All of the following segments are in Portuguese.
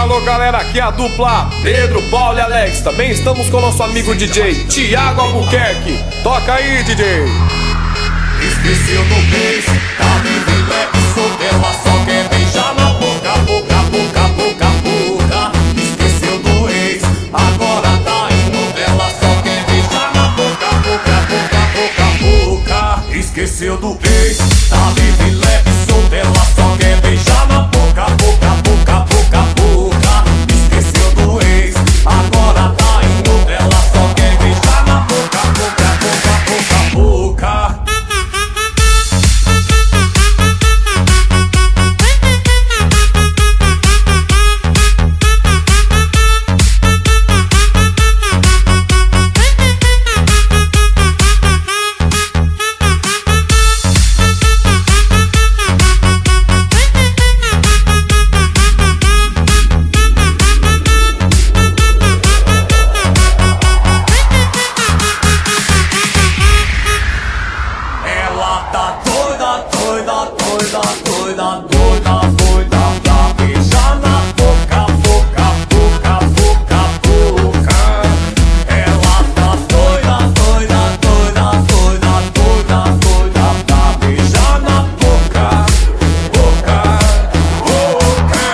Alô galera, aqui é a dupla Pedro, Paulo e Alex. Também estamos com o nosso amigo DJ Thiago Albuquerque. Toca aí, DJ. Esqueceu do beijo, tá livre, leve, solteira, só quer beijar na boca, boca, boca, boca, boca. Esqueceu do ex, agora tá em novela, só quer beijar na boca, boca, boca, boca, boca. Esqueceu do ex, tá livre, leve, solteira, só quer beijar na boca, boca, boca, boca, boca. Esqueceu do ex, agora tá em novela, só quer beijar na boca, boca, boca, boca, boca.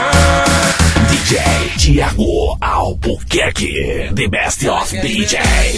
Thiago Albuquerque, the best of DJ.